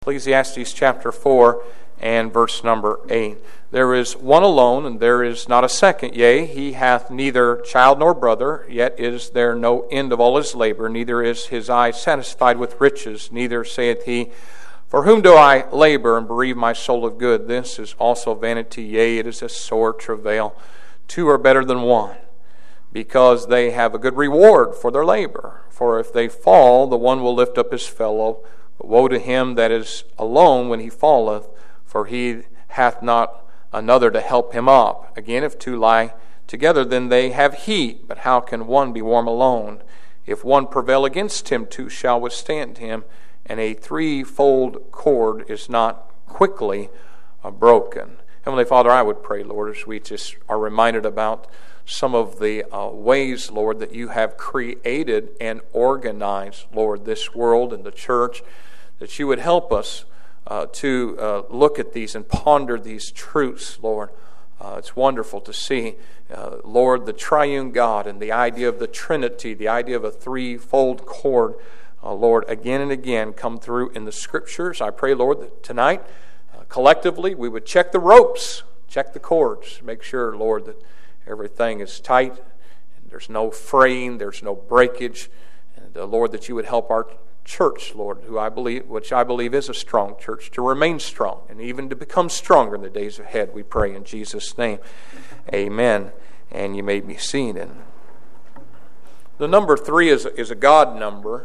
Ecclesiastes chapter 4 and verse number 8. There is one alone, and there is not a second. Yea, he hath neither child nor brother, yet is there no end of all his labor, neither is his eye satisfied with riches, neither saith he, For whom do I labor and bereave my soul of good? This is also vanity, yea, it is a sore travail. Two are better than one, because they have a good reward for their labor. For if they fall, the one will lift up his fellow. But woe to him that is alone when he falleth, for he hath not another to help him up. Again, if two lie together, then they have heat. But how can one be warm alone? If one prevail against him, two shall withstand him. And a threefold cord is not quickly broken. Heavenly Father, I would pray, Lord, as we just are reminded about some of the ways, Lord, that you have created and organized, Lord, this world and the church, that you would help us to look at these and ponder these truths, Lord. It's wonderful to see, Lord, the triune God and the idea of the Trinity, the idea of a threefold cord, Lord, again and again come through in the Scriptures. I pray, Lord, that tonight, collectively, we would check the ropes, check the cords, make sure, Lord, that everything is tight, and there's no fraying, there's no breakage, and Lord, that you would help our church, Lord, which I believe is a strong church, to remain strong and even to become stronger in the days ahead. We pray in Jesus' name, amen. And you may be seated. The number 3 is a God number.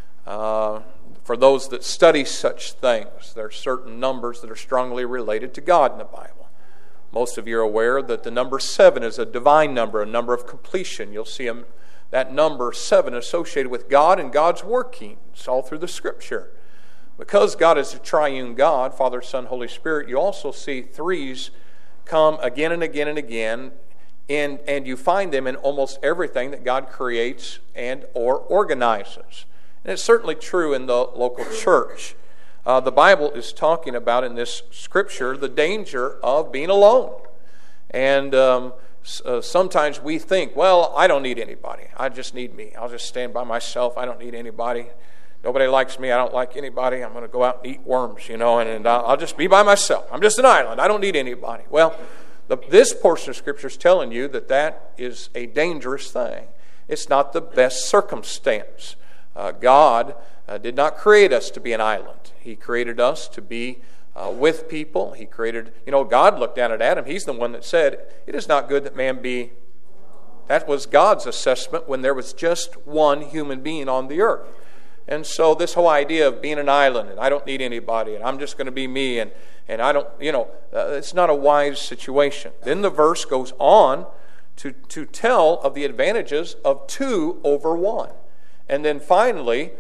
For those that study such things, there are certain numbers that are strongly related to God in the Bible. Most of you are aware that the number 7 is a divine number, a number of completion. You'll see that number 7 associated with God and God's workings all through the Scripture. Because God is a triune God, Father, Son, Holy Spirit, you also see 3s come again and again and again, and you find them in almost everything that God creates and or organizes. And it's certainly true in the local church. The Bible is talking about in this Scripture the danger of being alone. And sometimes we think, well, I don't need anybody. I just need me. I'll just stand by myself. I don't need anybody. Nobody likes me. I don't like anybody. I'm going to go out and eat worms, and I'll just be by myself. I'm just an island. I don't need anybody. Well, this portion of Scripture is telling you that is a dangerous thing. It's not the best circumstance. God did not create us to be an island. He created us to be with people. He created, God looked down at Adam. He's the one that said, it is not good that man be. That was God's assessment when there was just one human being on the earth. And so this whole idea of being an island, and I don't need anybody, and I'm just going to be me, and I don't, it's not a wise situation. Then the verse goes on to tell of the advantages of 2 over 1. And then finally,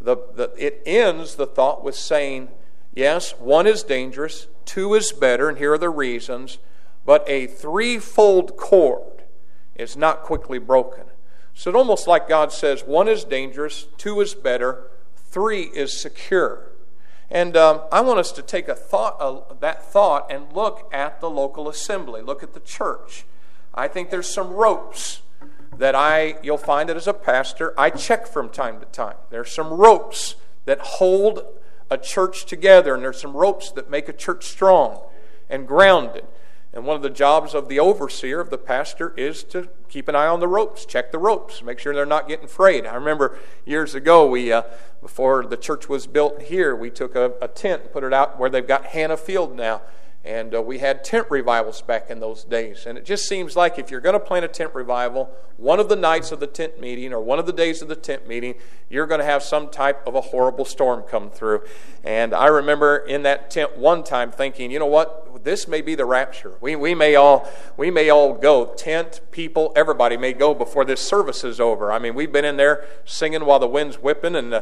it ends the thought with saying, yes, 1 is dangerous, 2 is better, and here are the reasons, but a threefold cord is not quickly broken. So it's almost like God says, 1 is dangerous, 2 is better, 3 is secure. And I want us to take that thought and look at the local assembly, look at the church. I think there's some ropes that you'll find that as a pastor, I check from time to time. There's some ropes that hold a church together, and there's some ropes that make a church strong and grounded. And one of the jobs of the overseer, of the pastor, is to keep an eye on the ropes, check the ropes, make sure they're not getting frayed. I remember years ago, before the church was built here, we took a tent and put it out where they've got Hannah Field now. And we had tent revivals back in those days. And it just seems like if you're going to plan a tent revival, one of the nights of the tent meeting or one of the days of the tent meeting, you're going to have some type of a horrible storm come through. And I remember in that tent one time thinking, you know what? This may be the rapture. We may all go. Tent, people, everybody may go before this service is over. I mean, we've been in there singing while the wind's whipping, and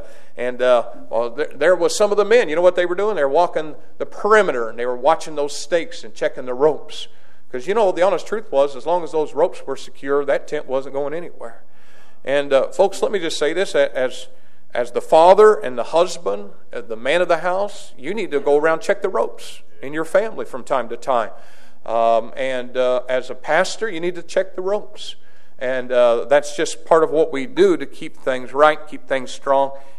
there was some of the men. You know what they were doing? They were walking the perimeter, and they were watching those stakes and checking the ropes. Because, the honest truth was, as long as those ropes were secure, that tent wasn't going anywhere. And, folks, let me just say this. As the father and the husband, the man of the house, you need to go around and check the ropes in your family from time to time. And as a pastor, you need to check the ropes. And that's just part of what we do to keep things right, keep things strong,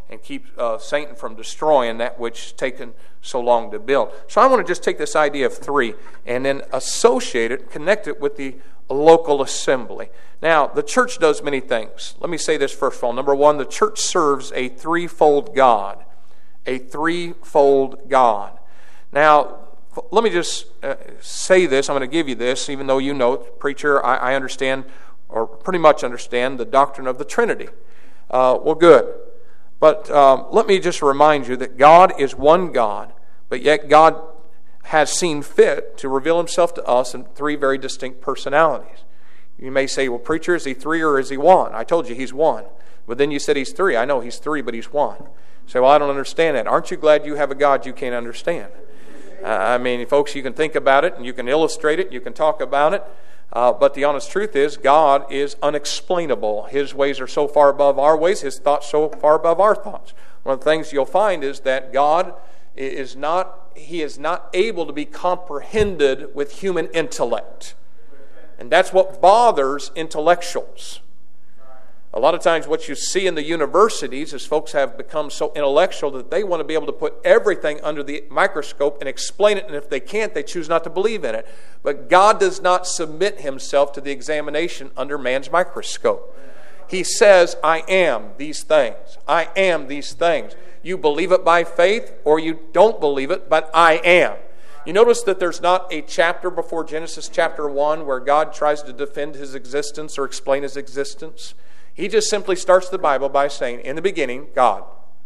and keep Satan from destroying that which has taken so long to build. So I want to just take this idea of three and then associate it, connect it with the local assembly. Now, the church does many things. Let me say this first of all. Number one, the church serves a threefold God. A threefold God. Now, let me just say this. I'm going to give you this, even though you know, preacher, I understand, or pretty much understand, the doctrine of the Trinity. Well, good. But let me just remind you that God is one God, but yet God has seen fit to reveal himself to us in three very distinct personalities. You may say, well, preacher, is he three or is he one? I told you he's one. But then you said he's three. I know he's three, but he's one. You say, well, I don't understand that. Aren't you glad you have a God you can't understand? I mean, folks, you can think about it and you can illustrate it, you can talk about it. But the honest truth is, God is unexplainable. His ways are so far above our ways, his thoughts so far above our thoughts. One of the things you'll find is that God is not able to be comprehended with human intellect. And that's what bothers intellectuals. A lot of times what you see in the universities is folks have become so intellectual that they want to be able to put everything under the microscope and explain it, and if they can't, they choose not to believe in it. But God does not submit himself to the examination under man's microscope. He says, I am these things. I am these things. You believe it by faith or you don't believe it, but I am. You notice that there's not a chapter before Genesis chapter 1 where God tries to defend his existence or explain his existence. He just simply starts the Bible by saying, in the beginning, God.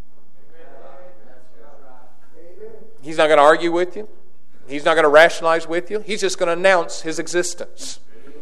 He's not going to argue with you. He's not going to rationalize with you. He's just going to announce his existence.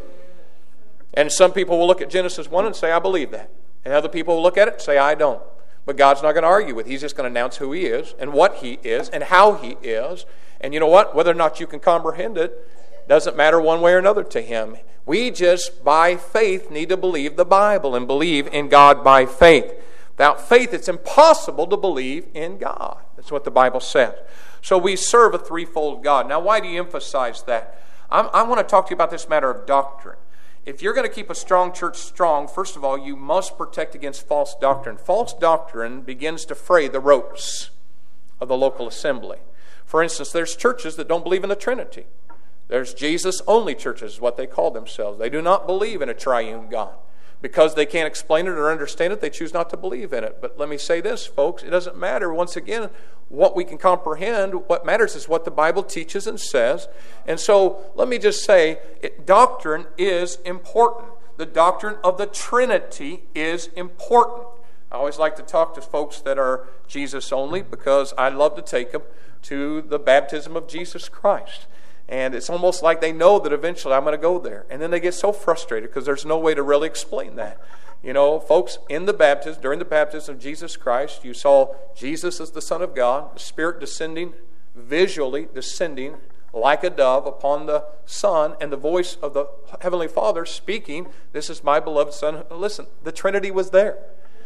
And some people will look at Genesis 1 and say, I believe that. And other people will look at it and say, I don't. But God's not going to argue with it. He's just going to announce who he is and what he is and how he is. And you know what? Whether or not you can comprehend it doesn't matter one way or another to him. We just, by faith, need to believe the Bible and believe in God by faith. Without faith, it's impossible to believe in God. That's what the Bible says. So we serve a threefold God. Now, why do you emphasize that? I want to talk to you about this matter of doctrine. If you're going to keep a strong church strong, first of all, you must protect against false doctrine. False doctrine begins to fray the ropes of the local assembly. For instance, there's churches that don't believe in the Trinity. There's Jesus-only churches, is what they call themselves. They do not believe in a triune God. Because they can't explain it or understand it, they choose not to believe in it. But let me say this, folks, it doesn't matter, once again, what we can comprehend. What matters is what the Bible teaches and says. And so, let me just say, doctrine is important. The doctrine of the Trinity is important. I always like to talk to folks that are Jesus-only because I love to take them to the baptism of Jesus Christ. And it's almost like they know that eventually I'm going to go there. And then they get so frustrated because there's no way to really explain that. You know, folks, in the baptism, during the baptism of Jesus Christ, you saw Jesus as the Son of God, the Spirit descending, visually descending like a dove upon the Son, and the voice of the Heavenly Father speaking, this is my beloved Son. Listen, the Trinity was there.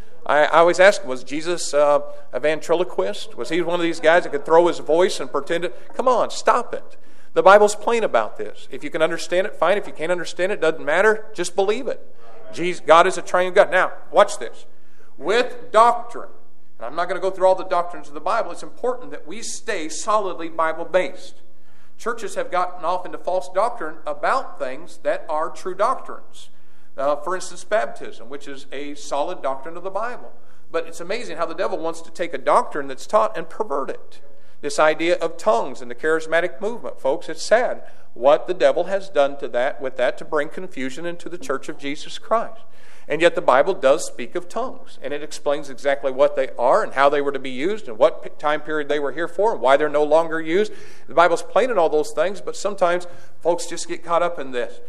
I always ask, was Jesus a ventriloquist? Was he one of these guys that could throw his voice and pretend it? Come on, stop it. The Bible's plain about this. If you can understand it, fine. If you can't understand it, doesn't matter. Just believe it. God is a triune God. Now, watch this. With doctrine, and I'm not going to go through all the doctrines of the Bible, it's important that we stay solidly Bible-based. Churches have gotten off into false doctrine about things that are true doctrines. For instance, baptism, which is a solid doctrine of the Bible. But it's amazing how the devil wants to take a doctrine that's taught and pervert it. This idea of tongues and the charismatic movement, folks, it's sad what the devil has done to that with that to bring confusion into the church of Jesus Christ. And yet the Bible does speak of tongues, and it explains exactly what they are and how they were to be used and what time period they were here for and why they're no longer used. The Bible's plain in all those things, but sometimes folks just get caught up in this.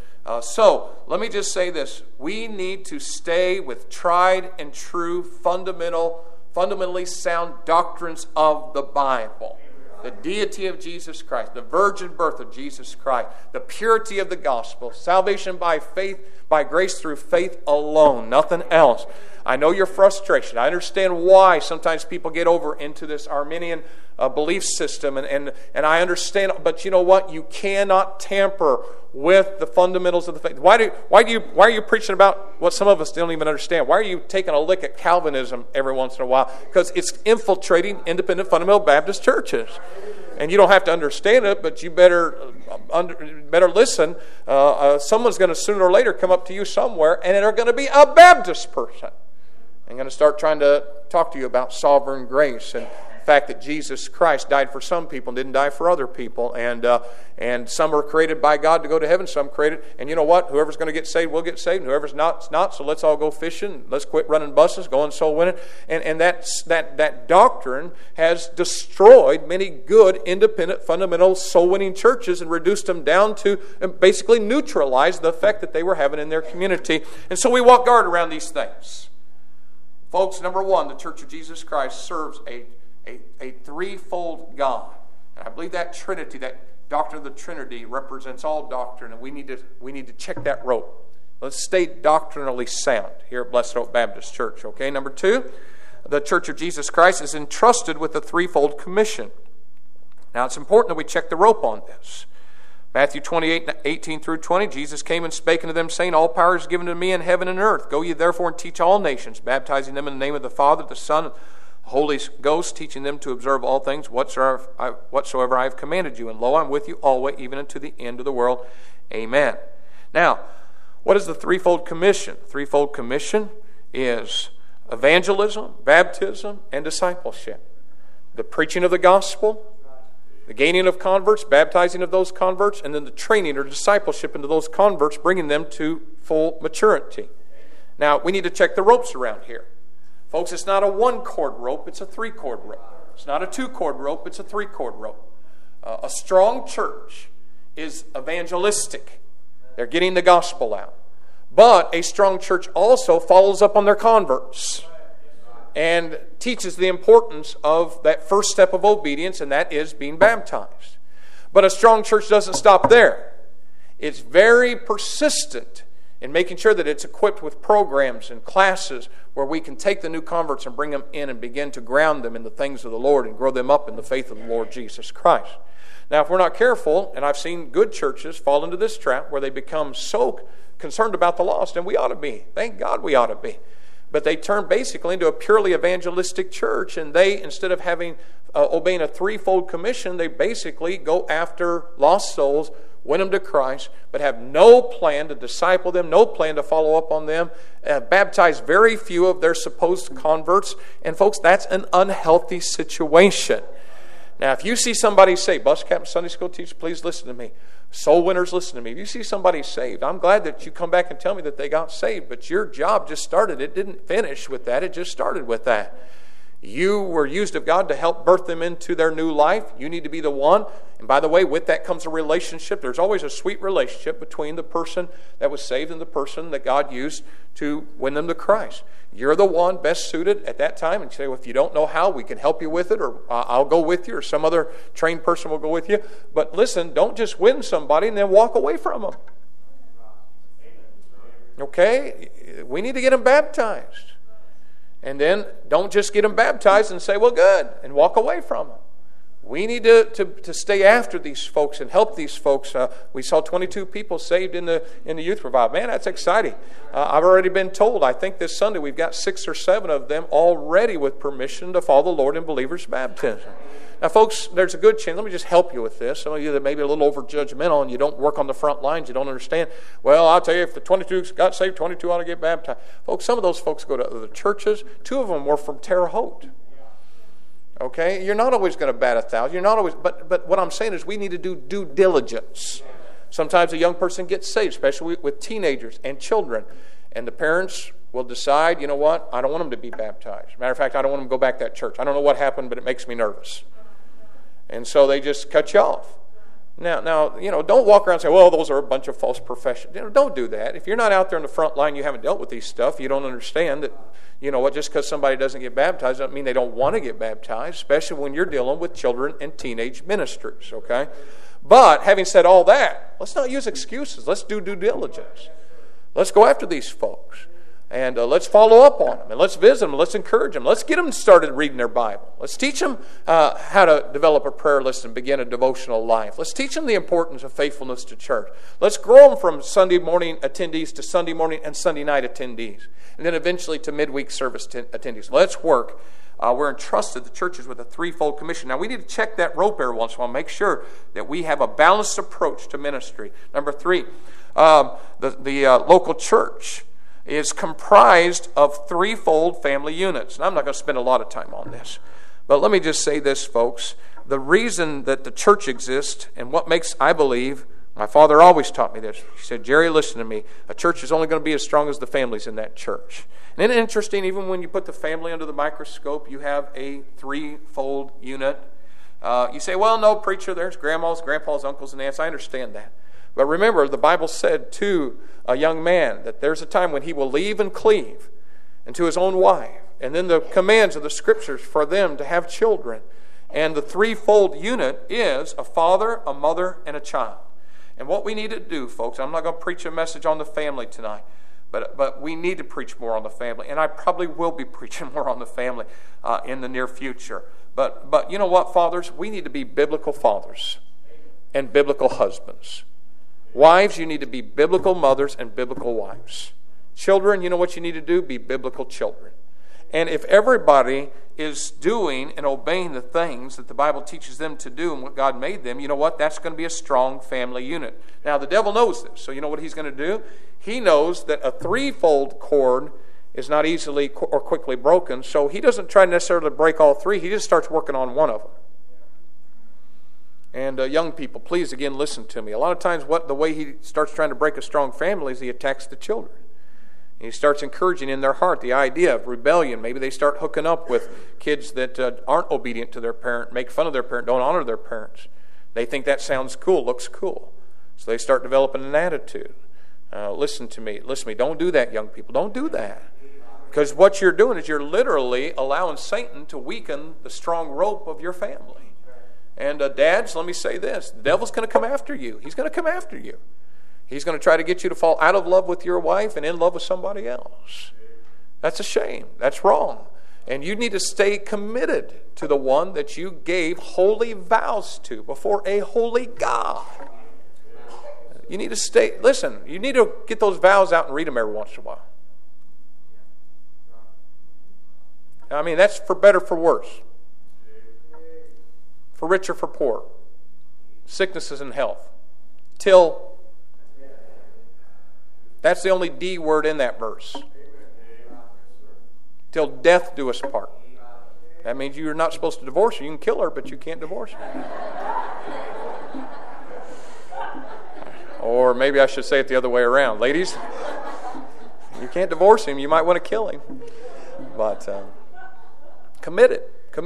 So let me just say this. We need to stay with tried and true fundamentally sound doctrines of the Bible. The deity of Jesus Christ, the virgin birth of Jesus Christ, the purity of the gospel, salvation by faith, by grace through faith alone, nothing else. I know your frustration. I understand why sometimes people get over into this Arminian belief system, and I understand, but you know what? You cannot tamper with the fundamentals of the faith. Why are you preaching about what some of us don't even understand? Why are you taking a lick at Calvinism every once in a while? Because it's infiltrating independent fundamental Baptist churches. And you don't have to understand it, but you better listen. Someone's going to sooner or later come up to you somewhere, and they're going to be a Baptist person. I'm going to start trying to talk to you about sovereign grace and the fact that Jesus Christ died for some people and didn't die for other people. And some are created by God to go to heaven, some created. And you know what? Whoever's going to get saved will get saved, and whoever's not, so let's all go fishing. Let's quit running buses, go and soul winning. And that doctrine has destroyed many good, independent, fundamental soul-winning churches and reduced them down to basically neutralize the effect that they were having in their community. And so we walk guard around these things. Folks, number one, the Church of Jesus Christ serves a threefold God. And I believe that Trinity, that doctrine of the Trinity, represents all doctrine, and we need to check that rope. Let's stay doctrinally sound here at Blessed Hope Baptist Church. Okay, number two, the Church of Jesus Christ is entrusted with a threefold commission. Now, it's important that we check the rope on this. Matthew 28:18-20, Jesus came and spake unto them, saying, All power is given to me in heaven and earth. Go ye therefore and teach all nations, baptizing them in the name of the Father, the Son, and the Holy Ghost, teaching them to observe all things whatsoever I have commanded you. And lo, I'm with you always, even unto the end of the world. Amen. Now, what is the threefold commission? The threefold commission is evangelism, baptism, and discipleship. The preaching of the gospel, the gaining of converts, baptizing of those converts, and then the training or discipleship into those converts, bringing them to full maturity. Now, we need to check the ropes around here. Folks, it's not a one-cord rope, it's a three-cord rope. It's not a two-cord rope, it's a three-cord rope. A strong church is evangelistic. They're getting the gospel out. But a strong church also follows up on their converts and teaches the importance of that first step of obedience, and that is being baptized. But a strong church doesn't stop there. It's very persistent in making sure that it's equipped with programs and classes where we can take the new converts and bring them in and begin to ground them in the things of the Lord and grow them up in the faith of the Lord Jesus Christ. Now, if we're not careful, and I've seen good churches fall into this trap where they become so concerned about the lost, and we ought to be. Thank God we ought to be. But they turn basically into a purely evangelistic church, and they, instead of having obeying a threefold commission, they basically go after lost souls, win them to Christ, but have no plan to disciple them, no plan to follow up on them, baptize very few of their supposed converts. And folks, that's an unhealthy situation. Now, if you see somebody saved, bus captain, Sunday school teacher, please listen to me. Soul winners, listen to me. If you see somebody saved, I'm glad that you come back and tell me that they got saved, but your job just started. It didn't finish with that. It just started with that. You were used of God to help birth them into their new life. You need to be the one. And by the way, with that comes a relationship. There's always a sweet relationship between the person that was saved and the person that God used to win them to Christ. You're the one best suited at that time. And you say, well, if you don't know how, we can help you with it, or I'll go with you, or some other trained person will go with you. But listen, don't just win somebody and then walk away from them. Okay? We need to get them baptized. And then don't just get them baptized and say, well, good, and walk away from them. We need to stay after these folks and help these folks. We saw 22 people saved in the youth revival. Man, that's exciting. I've already been told, I think this Sunday we've got 6 or 7 of them already with permission to follow the Lord in believers' baptism. Now, folks, there's a good chance. Let me just help you with this. Some of you that may be a little over-judgmental and you don't work on the front lines, you don't understand. Well, I'll tell you, if the 22 got saved, 22 ought to get baptized. Folks, some of those folks go to other churches. 2 of them were from Terre Haute. Okay? You're not always going to bat 1,000. You're not always, but what I'm saying is we need to do due diligence. Sometimes a young person gets saved, especially with teenagers and children, and the parents will decide, you know what, I don't want them to be baptized. Matter of fact, I don't want them to go back to that church. I don't know what happened, but it makes me nervous. And so they just cut you off. Now, don't walk around and say, well, those are a bunch of false professions. Don't do that. If you're not out there in the front line, you haven't dealt with these stuff, you don't understand that, just because somebody doesn't get baptized doesn't mean they don't want to get baptized, especially when you're dealing with children and teenage ministers, okay? But having said all that, let's not use excuses. Let's do due diligence. Let's go after these folks. And let's follow up on them, and let's visit them, let's encourage them. Let's get them started reading their Bible. Let's teach them how to develop a prayer list and begin a devotional life. Let's teach them the importance of faithfulness to church. Let's grow them from Sunday morning attendees to Sunday morning and Sunday night attendees, and then eventually to midweek service attendees. Let's work. We're entrusted, the churches, with a threefold commission. Now, we need to check that rope every once in a while, make sure that we have a balanced approach to ministry. Number 3, the local church is comprised of threefold family units. And I'm not going to spend a lot of time on this. But let me just say this, folks. The reason that the church exists, and what makes, I believe, my father always taught me this. He said, Jerry, listen to me. A church is only going to be as strong as the families in that church. And isn't it interesting, even when you put the family under the microscope, you have a threefold unit. You say, well, no, preacher, there's grandmas, grandpas, uncles, and aunts. I understand that. But remember, the Bible said to a young man that there's a time when he will leave and cleave unto his own wife. And then the commands of the Scriptures for them to have children. And the threefold unit is a father, a mother, and a child. And what we need to do, folks, I'm not going to preach a message on the family tonight, but we need to preach more on the family. And I probably will be preaching more on the family in the near future. But you know what, fathers? We need to be biblical fathers and biblical husbands. Wives, you need to be biblical mothers and biblical wives. Children, you know what you need to do? Be biblical children. And if everybody is doing and obeying the things that the Bible teaches them to do and what God made them, you know what? That's going to be a strong family unit. Now, the devil knows this. So you know what he's going to do? He knows that a threefold cord is not easily or quickly broken. So he doesn't try necessarily to break all three. He just starts working on one of them. And young people, please, again, listen to me. A lot of times the way he starts trying to break a strong family is he attacks the children. And he starts encouraging in their heart the idea of rebellion. Maybe they start hooking up with kids that aren't obedient to their parent, make fun of their parent, don't honor their parents. They think that sounds cool, looks cool. So they start developing an attitude. Listen to me. Don't do that, young people. Don't do that. Because what you're doing is you're literally allowing Satan to weaken the strong rope of your family. And dads, let me say this. The devil's going to come after you. He's going to come after you. He's going to try to get you to fall out of love with your wife and in love with somebody else. That's a shame. That's wrong. And you need to stay committed to the one that you gave holy vows to before a holy God. You need to stay, listen, you need to get those vows out and read them every once in a while. I mean, that's for better, for worse. For richer, for poor. Sicknesses and health. Till. That's the only D word in that verse. Till death do us part. That means you're not supposed to divorce her. You can kill her, but you can't divorce her. Or maybe I should say it the other way around. Ladies, you can't divorce him. You might want to kill him. But committed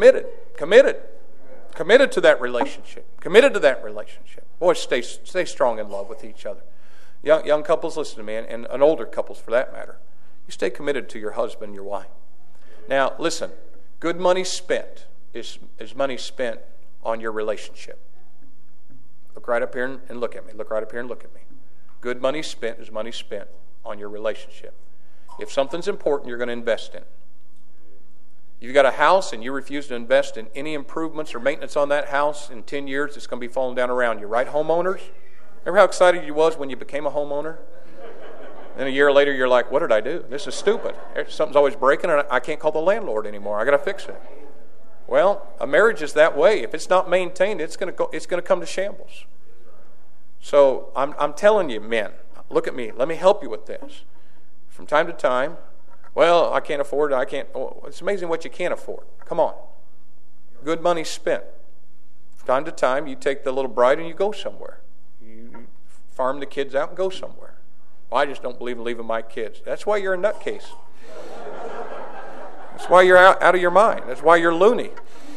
to that relationship. Committed to that relationship. Boys, stay strong in love with each other. Young couples, listen to me, and older couples for that matter. You stay committed to your husband, your wife. Now, listen, good money spent is money spent on your relationship. Look right up here and look at me. Look right up here and look at me. Good money spent is money spent on your relationship. If something's important, you're going to invest in it. You've got a house and you refuse to invest in any improvements or maintenance on that house, in 10 years it's going to be falling down around you. Right, homeowners? Remember how excited you was when you became a homeowner? Then a year later you're like, what did I do? This is stupid. Something's always breaking and I can't call the landlord anymore. I got to fix it. Well, a marriage is that way. If it's not maintained, it's going to come to shambles. So I'm telling you, men, look at me. Let me help you with this. From time to time, well, I can't afford it. It's amazing what you can't afford. Come on. Good money spent. From time to time, you take the little bride and you go somewhere. You farm the kids out and go somewhere. Well, I just don't believe in leaving my kids. That's why you're a nutcase. That's why you're out of your mind. That's why you're loony.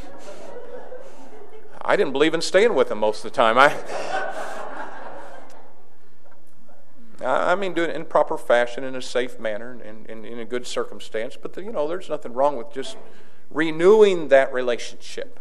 I didn't believe in staying with them most of the time. I mean, doing it in proper fashion, in a safe manner, and in a good circumstance. But, there's nothing wrong with just renewing that relationship.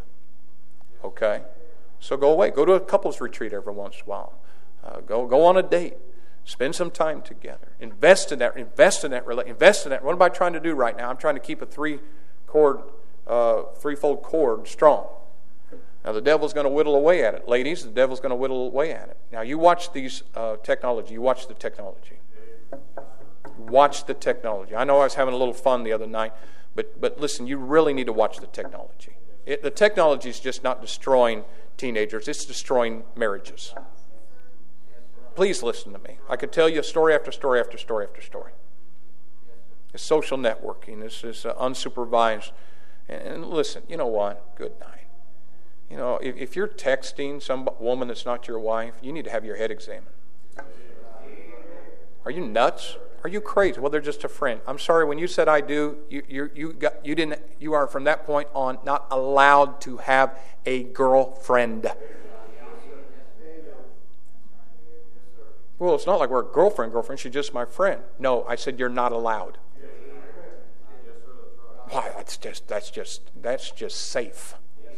Okay? So go away. Go to a couples retreat every once in a while. Go on a date. Spend some time together. Invest in that. What am I trying to do right now? I'm trying to keep a threefold cord strong. Now the devil's going to whittle away at it. Ladies, the devil's going to whittle away at it. Now you watch these technology. You watch the technology. Watch the technology. I know I was having a little fun the other night, but listen, you really need to watch the technology. The technology is just not destroying teenagers. It's destroying marriages. Please listen to me. I could tell you story after story after story after story. It's social networking. This is unsupervised. And listen, you know what? Good night. You know, if you're texting some woman that's not your wife, you need to have your head examined. Are you nuts? Are you crazy? Well, they're just a friend. I'm sorry. When you said I do, you are from that point on not allowed to have a girlfriend. Well, it's not like we're girlfriend. She's just my friend. No, I said you're not allowed. Why? That's just safe.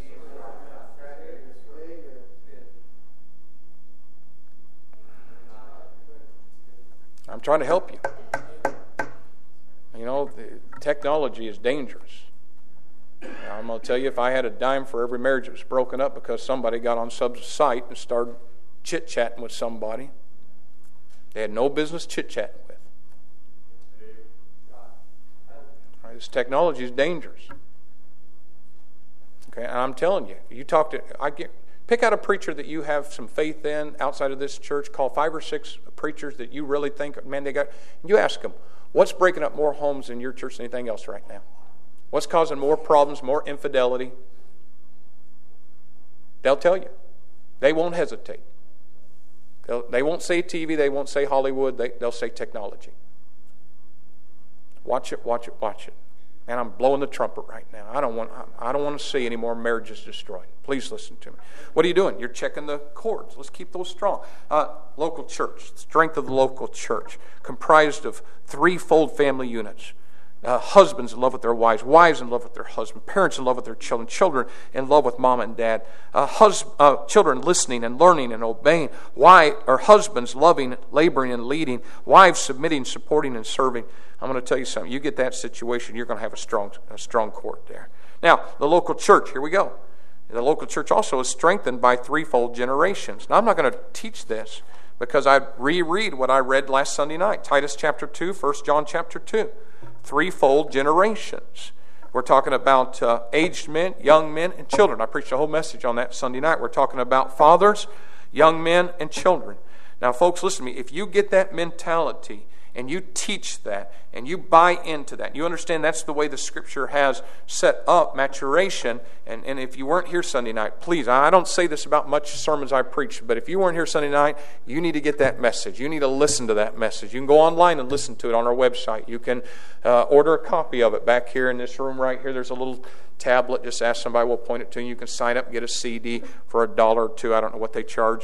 I'm trying to help you. You know, the technology is dangerous. Now, I'm going to tell you, if I had a dime for every marriage that was broken up because somebody got on some site and started chit-chatting with somebody they had no business chit-chatting with. Right, this technology is dangerous. Okay, and I'm telling you, pick out a preacher that you have some faith in outside of this church. Call 5 or 6 preachers that you really think, man, they got. You ask them, what's breaking up more homes in your church than anything else right now? What's causing more problems, more infidelity? They'll tell you. They won't hesitate. They won't say TV. They won't say Hollywood. They'll say technology. Watch it. Man, I'm blowing the trumpet right now. I don't want to see any more marriages destroyed. Please listen to me. What are you doing? You're checking the cords. Let's keep those strong. Local church, strength of the local church, comprised of threefold family units. Husbands in love with their wives, wives in love with their husband, parents in love with their children, children in love with mom and dad, children listening and learning and obeying, husbands loving, laboring and leading, wives submitting, supporting and serving. I'm going to tell you something. You get that situation, you're going to have a strong court there. Now, the local church, here we go. The local church also is strengthened by threefold generations. Now, I'm not going to teach this because I reread what I read last Sunday night. Titus chapter 2, 1 John chapter 2. Threefold generations. We're talking about aged men, young men, and children. I preached a whole message on that Sunday night. We're talking about fathers, young men, and children. Now, folks, listen to me. If you get that mentality and you teach that and you buy into that, you understand that's the way the Scripture has set up maturation. And if you weren't here Sunday night, please, I don't say this about much sermons I preach, but if you weren't here Sunday night, you need to get that message. You need to listen to that message. You can go online and listen to it on our website. You can order a copy of it back here in this room right here. There's a little tablet. Just ask somebody, we'll point it to you. You can sign up and get a CD for $1 or $2. I don't know what they charge.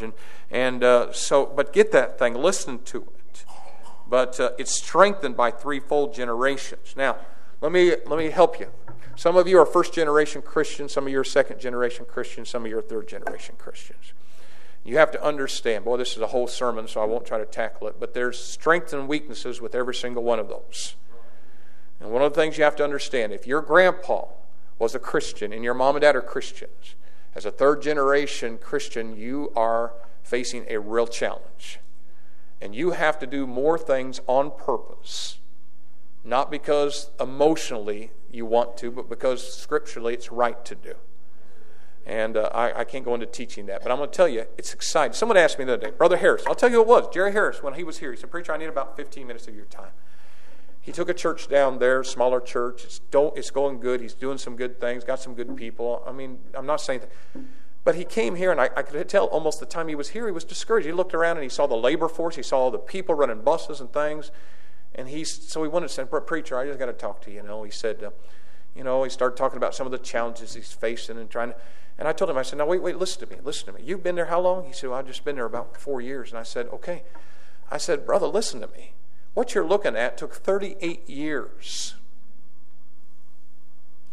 But get that thing. Listen to it. But it's strengthened by threefold generations. Now, let me help you. Some of you are first-generation Christians. Some of you are second-generation Christians. Some of you are third-generation Christians. You have to understand, boy, this is a whole sermon, so I won't try to tackle it, but there's strengths and weaknesses with every single one of those. And one of the things you have to understand, if your grandpa was a Christian and your mom and dad are Christians, as a third-generation Christian, you are facing a real challenge. And you have to do more things on purpose, not because emotionally you want to, but because scripturally it's right to do. And I can't go into teaching that, but I'm going to tell you, it's exciting. Someone asked me the other day, Brother Harris, I'll tell you who it was, Jerry Harris, when he was here. He said, Preacher, I need about 15 minutes of your time. He took a church down there, smaller church. It's going good. He's doing some good things, got some good people. I mean, I'm not saying that. But he came here, and I could tell almost the time he was here, he was discouraged. He looked around, and he saw the labor force. He saw all the people running buses and things. And so he wanted to say, Preacher, I just got to talk to you. He said, he started talking about some of the challenges he's facing and trying to. And I told him, I said, now, wait, listen to me. You've been there how long? He said, well, I've just been there about 4 years. And I said, okay. I said, brother, listen to me. What you're looking at took 38 years.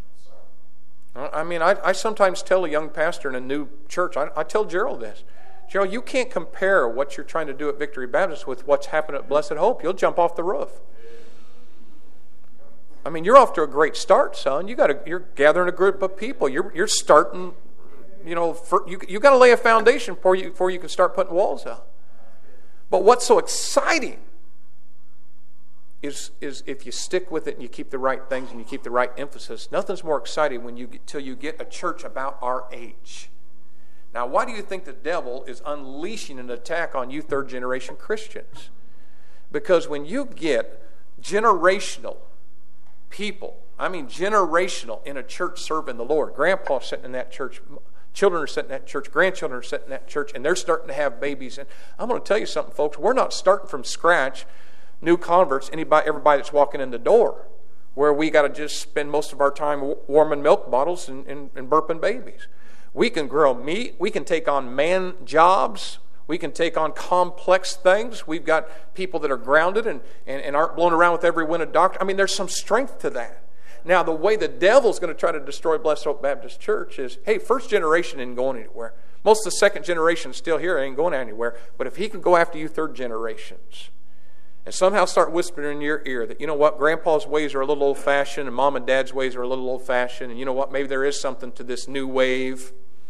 I mean, I sometimes tell a young pastor in a new church, I tell Gerald this. You know, you can't compare what you're trying to do at Victory Baptist with what's happening at Blessed Hope. You'll jump off the roof. I mean, you're off to a great start, son. You're gathering a group of people. You're starting. You know, you got to lay a foundation before you can start putting walls up. But what's so exciting is if you stick with it and you keep the right things and you keep the right emphasis. Nothing's more exciting till you get a church about our age. Now, why do you think the devil is unleashing an attack on you third-generation Christians? Because when you get generational people, I mean generational, in a church serving the Lord, grandpa's sitting in that church, children are sitting in that church, grandchildren are sitting in that church, and they're starting to have babies. And I'm going to tell you something, folks. We're not starting from scratch, new converts, everybody that's walking in the door, where we got to just spend most of our time warming milk bottles and burping babies. We can grow meat. We can take on man jobs. We can take on complex things. We've got people that are grounded and aren't blown around with every wind of doctrine. I mean, there's some strength to that. Now, the way the devil's going to try to destroy Blessed Hope Baptist Church is, hey, first generation isn't going anywhere. Most of the second generation is still here, ain't going anywhere. But if he can go after you third generations and somehow start whispering in your ear that, you know what, grandpa's ways are a little old-fashioned and mom and dad's ways are a little old-fashioned, and you know what, maybe there is something to this new wave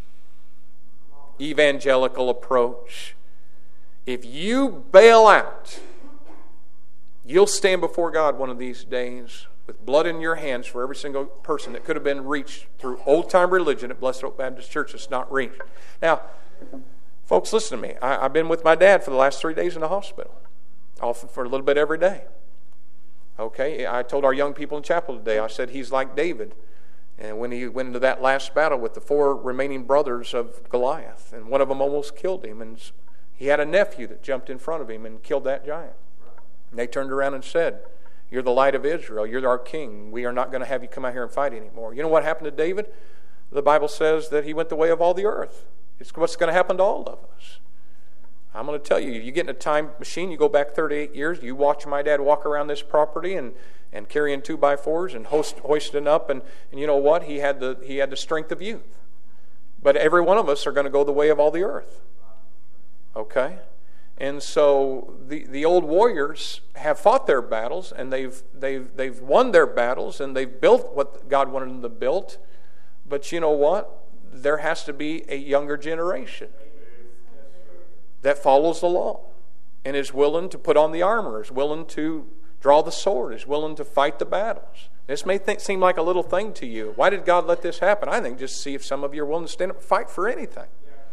evangelical approach. If you bail out, you'll stand before God one of these days with blood in your hands for every single person that could have been reached through old-time religion at Blessed Hope Baptist Church that's not reached. Now, folks, listen to me. I've been with my dad for the last 3 days in the hospital, often for a little bit every day. Okay, I told our young people in chapel today, I said he's like David. And when he went into that last battle with the 4 remaining brothers of Goliath, and one of them almost killed him, and he had a nephew that jumped in front of him and killed that giant. And they turned around and said, "You're the light of Israel. You're our king. We are not going to have you come out here and fight anymore." You know what happened to David? The Bible says that he went the way of all the earth. It's what's going to happen to all of us. I'm going to tell you, you get in a time machine, you go back 38 years, you watch my dad walk around this property and carrying 2x4s and hoisting up, and you know what? He had the strength of youth. But every one of us are going to go the way of all the earth. Okay? And so the old warriors have fought their battles, and they've won their battles, and they've built what God wanted them to build. But you know what? There has to be a younger generation that follows the law and is willing to put on the armor, is willing to draw the sword, is willing to fight the battles. This may seem like a little thing to you. Why did God let this happen? I think just see if some of you are willing to stand up and fight for anything.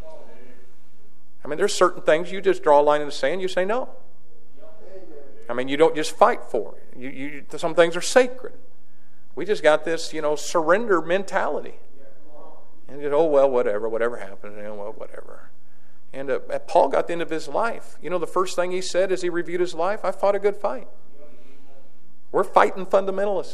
I mean, there's certain things you just draw a line in the sand, you say no. I mean, you don't just fight for it. Some things are sacred. We just got this, surrender mentality. And you go, oh, well, whatever happened, well, whatever. And Paul got the end of his life. The first thing he said as he reviewed his life, I fought a good fight. We're fighting fundamentalists.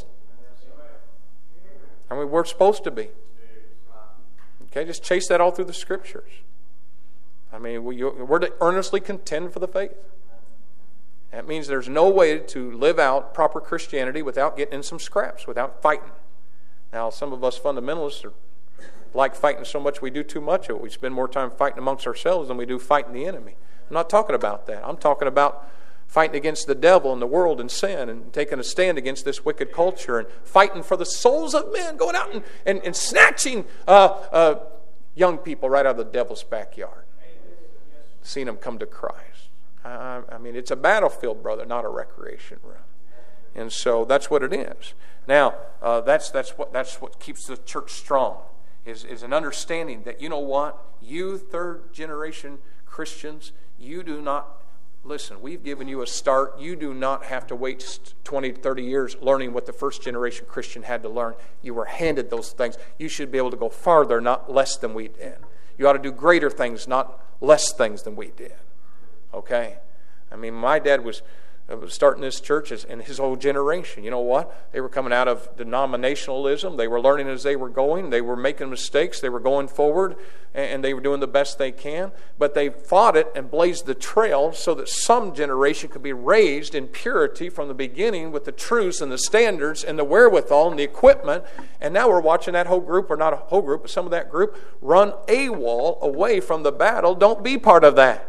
I mean, we're supposed to be. Okay, just chase that all through the Scriptures. I mean, we're to earnestly contend for the faith. That means there's no way to live out proper Christianity without getting in some scraps, without fighting. Now, some of us fundamentalists are like fighting so much we do too much of it. We spend more time fighting amongst ourselves than we do fighting the enemy. I'm not talking about that. I'm talking about fighting against the devil and the world and sin and taking a stand against this wicked culture and fighting for the souls of men, going out and snatching young people right out of the devil's backyard, seeing them come to Christ. I mean, it's a battlefield, brother, not a recreation room. And so that's what it is. Now, that's what keeps the church strong. Is an understanding that, you know what, you third-generation Christians, you do not, listen, we've given you a start. You do not have to wait 20, 30 years learning what the first-generation Christian had to learn. You were handed those things. You should be able to go farther, not less than we did. You ought to do greater things, not less things than we did. Okay? I mean, my dad was starting this church and his whole generation. You know what? They were coming out of denominationalism. They were learning as they were going. They were making mistakes. They were going forward, and they were doing the best they can. But they fought it and blazed the trail so that some generation could be raised in purity from the beginning with the truths and the standards and the wherewithal and the equipment. And now we're watching that whole group, or not a whole group, but some of that group, run AWOL away from the battle. Don't be part of that.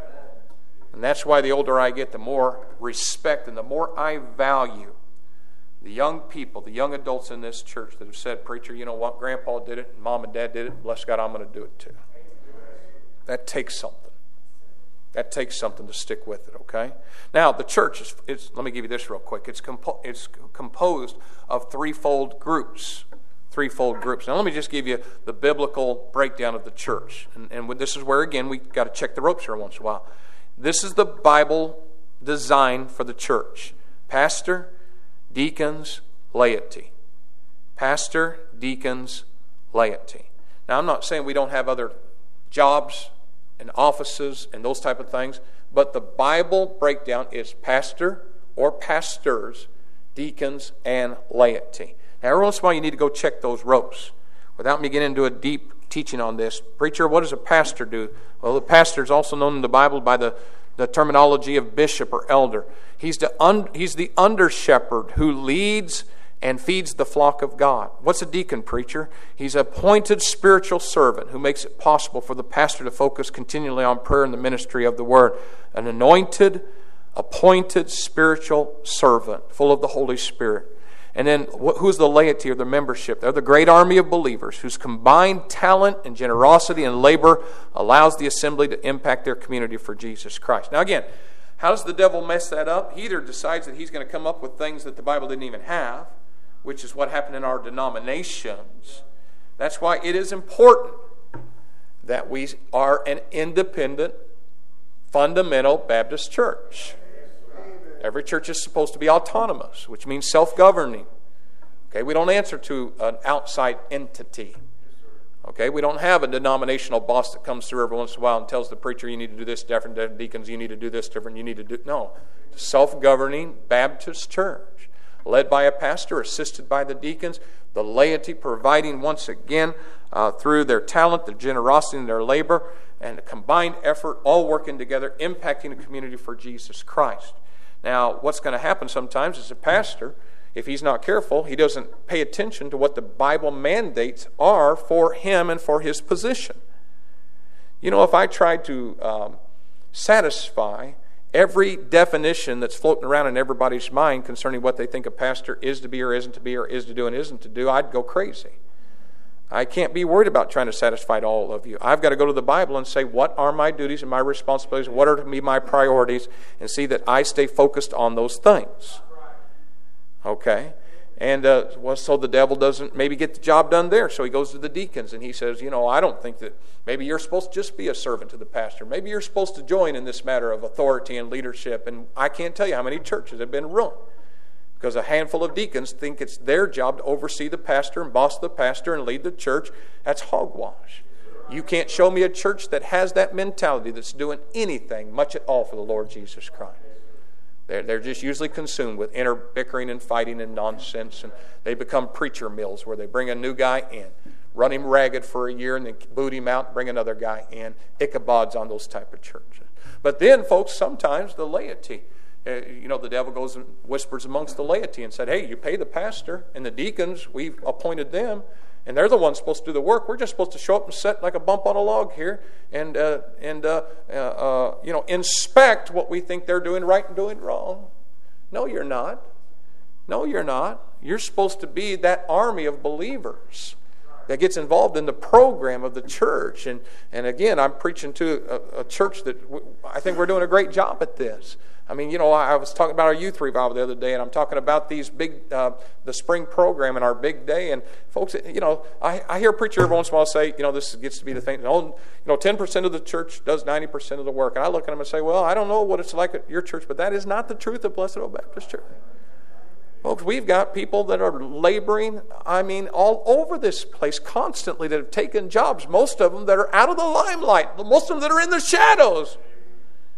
And that's why the older I get, the more respect and the more I value the young people, the young adults in this church that have said, "Preacher, you know what? Grandpa did it, and Mom and Dad did it. Bless God, I'm going to do it too." That takes something. That takes something to stick with it, okay? Now, the church is let me give you this real quick. It's composed of threefold groups. Threefold groups. Now, let me just give you the biblical breakdown of the church. And this is where, again, we got to check the ropes here once in a while. This is the Bible design for the church. Pastor, deacons, laity. Pastor, deacons, laity. Now, I'm not saying we don't have other jobs and offices and those type of things, but the Bible breakdown is pastor or pastors, deacons, and laity. Now, every once in a while you need to go check those ropes. Without me getting into a deep teaching on this, preacher, what does a pastor do? Well, the pastor is also known in the Bible by the terminology of bishop or elder. He's the under shepherd who leads and feeds the flock of God. What's a deacon, preacher? He's an appointed spiritual servant who makes it possible for the pastor to focus continually on prayer and the ministry of the Word. An anointed, appointed spiritual servant full of the Holy Spirit. And then who's the laity or the membership? They're the great army of believers whose combined talent and generosity and labor allows the assembly to impact their community for Jesus Christ. Now again, how does the devil mess that up? He either decides that he's going to come up with things that the Bible didn't even have, which is what happened in our denominations. That's why it is important that we are an independent, fundamental Baptist church. Every church is supposed to be autonomous, which means self-governing. Okay, we don't answer to an outside entity. Okay, we don't have a denominational boss that comes through every once in a while and tells the preacher, you need to do this different, the deacons, you need to do this different, you need to do... No, self-governing Baptist church, led by a pastor, assisted by the deacons, the laity providing once again through their talent, their generosity, and their labor, and a combined effort, all working together, impacting the community for Jesus Christ. Now, what's going to happen sometimes is a pastor, if he's not careful, he doesn't pay attention to what the Bible mandates are for him and for his position. You know, if I tried to satisfy every definition that's floating around in everybody's mind concerning what they think a pastor is to be or isn't to be or is to do and isn't to do, I'd go crazy. I can't be worried about trying to satisfy all of you. I've got to go to the Bible and say, what are my duties and my responsibilities? What are to be my priorities? And see that I stay focused on those things. Okay? And so the devil doesn't maybe get the job done there. So he goes to the deacons and he says, you know, I don't think that maybe you're supposed to just be a servant to the pastor. Maybe you're supposed to join in this matter of authority and leadership. And I can't tell you how many churches have been ruined, because a handful of deacons think it's their job to oversee the pastor and boss the pastor and lead the church. That's hogwash. You can't show me a church that has that mentality, that's doing anything much at all for the Lord Jesus Christ. They're just usually consumed with inner bickering and fighting and nonsense, and they become preacher mills where they bring a new guy in, run him ragged for a year, and then boot him out, bring another guy in. Ichabod's on those type of churches. But then, folks, sometimes the laity, the devil goes and whispers amongst the laity and said, hey, you pay the pastor and the deacons, we've appointed them, and they're the ones supposed to do the work. We're just supposed to show up and sit like a bump on a log here and inspect what we think they're doing right and doing wrong. No, you're not. No, you're not. You're supposed to be that army of believers that gets involved in the program of the church. And again, I'm preaching to a church that I think we're doing a great job at this. I mean, I was talking about our youth revival the other day, and I'm talking about these big, the spring program and our big day. And folks, I hear a preacher every once in a while say, this gets to be the thing. 10% of the church does 90% of the work. And I look at them and say, well, I don't know what it's like at your church, but that is not the truth of Blessed Old Baptist Church. Folks, we've got people that are laboring, all over this place constantly, that have taken jobs, most of them that are out of the limelight, most of them that are in the shadows.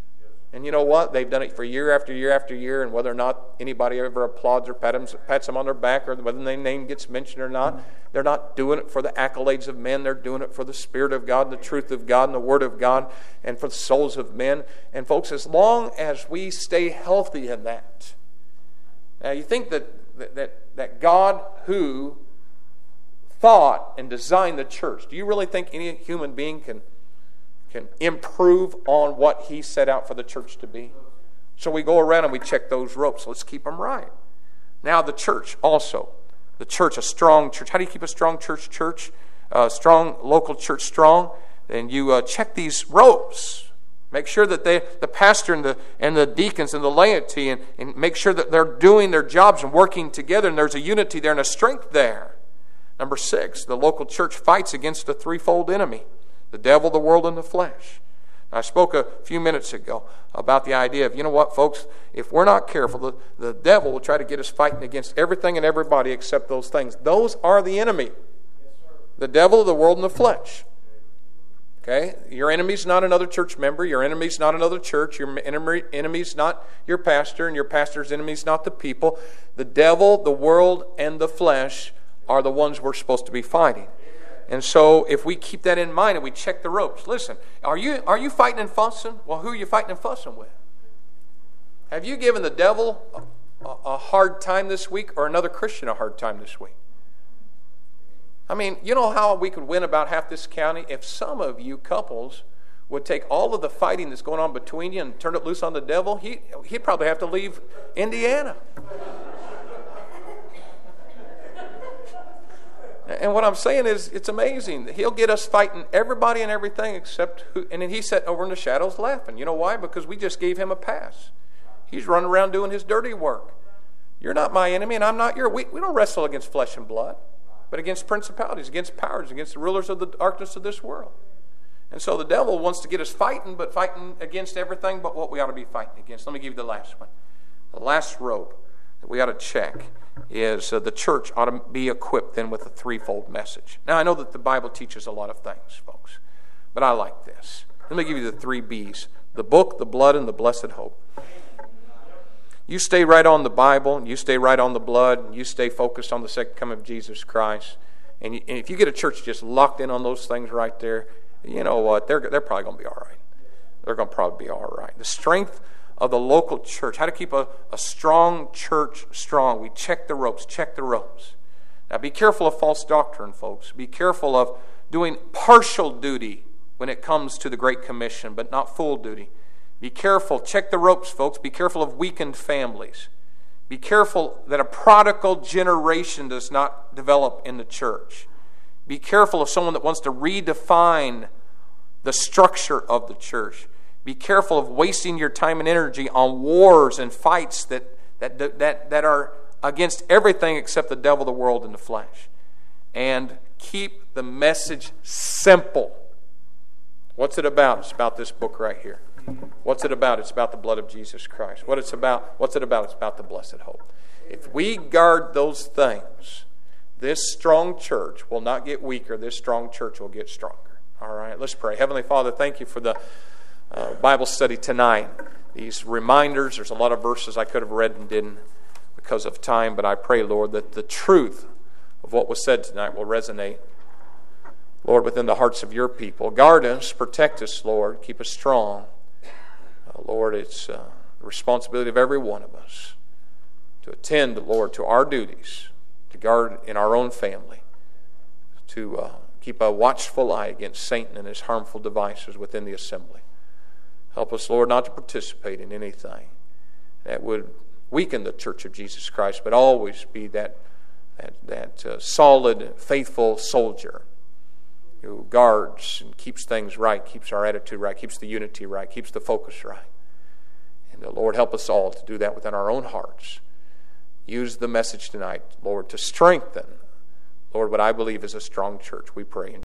And you know what? They've done it for year after year after year, and whether or not anybody ever applauds or pats them on their back, or whether their name gets mentioned or not, they're not doing it for the accolades of men. They're doing it for the Spirit of God, and the truth of God, and the Word of God, and for the souls of men. And folks, as long as we stay healthy in that, now you think that God who thought and designed the church, do you really think any human being can improve on what He set out for the church to be? So we go around and we check those ropes. Let's keep them right. Now the church also. The church, a strong church. How do you keep a strong church? Strong local church strong? Then you check these ropes. Make sure that the pastor and the deacons and the laity and make sure that they're doing their jobs and working together, and there's a unity there and a strength there. Number 6, the local church fights against a threefold enemy: the devil, the world, and the flesh. I spoke a few minutes ago about the idea of, you know what, folks, if we're not careful, the devil will try to get us fighting against everything and everybody except those things. Those are the enemy. The devil, the world, and the flesh. Okay? Your enemy's not another church member. Your enemy's not another church. Your enemy's not your pastor, and your pastor's enemy's not the people. The devil, the world, and the flesh are the ones we're supposed to be fighting. And so if we keep that in mind and we check the ropes, listen, are you fighting and fussing? Well, who are you fighting and fussing with? Have you given the devil a hard time this week, or another Christian a hard time this week? I mean, you know how we could win about half this county? If some of you couples would take all of the fighting that's going on between you and turn it loose on the devil, he'd probably have to leave Indiana. And what I'm saying is, it's amazing. He'll get us fighting everybody and everything except who. And then he's sitting over in the shadows laughing. You know why? Because we just gave him a pass. He's running around doing his dirty work. You're not my enemy, and I'm not yours. We don't wrestle against flesh and blood, but against principalities, against powers, against the rulers of the darkness of this world. And so the devil wants to get us fighting, but fighting against everything but what we ought to be fighting against. Let me give you the last one. The last rope that we ought to check is the church ought to be equipped then with a threefold message. Now, I know that the Bible teaches a lot of things, folks, but I like this. Let me give you the 3 B's: the book, the blood, and the blessed hope. You stay right on the Bible, and you stay right on the blood, and you stay focused on the second coming of Jesus Christ. And if you get a church just locked in on those things right there, you know what? They're probably going to be all right. They're going to probably be all right. The strength of the local church, how to keep a strong church strong. We check the ropes. Now be careful of false doctrine, folks. Be careful of doing partial duty when it comes to the Great Commission, but not full duty. Be careful. Check the ropes, folks. Be careful of weakened families. Be careful that a prodigal generation does not develop in the church. Be careful of someone that wants to redefine the structure of the church. Be careful of wasting your time and energy on wars and fights that are against everything except the devil, the world, and the flesh. And keep the message simple. What's it about? It's about this book right here. What's it about? It's about the blood of Jesus Christ. What's it about? It's about the blessed hope. If we guard those things, this strong church will not get weaker. This strong church will get stronger. All right, let's pray. Heavenly Father, thank you for the Bible study tonight. These reminders, there's a lot of verses I could have read and didn't because of time, but I pray, Lord, that the truth of what was said tonight will resonate, Lord, within the hearts of your people. Guard us, protect us, Lord, keep us strong. Lord, it's the responsibility of every one of us to attend, Lord, to our duties, to guard in our own family, to keep a watchful eye against Satan and his harmful devices within the assembly. Help us, Lord, not to participate in anything that would weaken the church of Jesus Christ, but always be that solid, faithful soldier who guards and keeps things right, keeps our attitude right, keeps the unity right, keeps the focus right. And Lord, help us all to do that within our own hearts. Use the message tonight, Lord, to strengthen, Lord, what I believe is a strong church. We pray in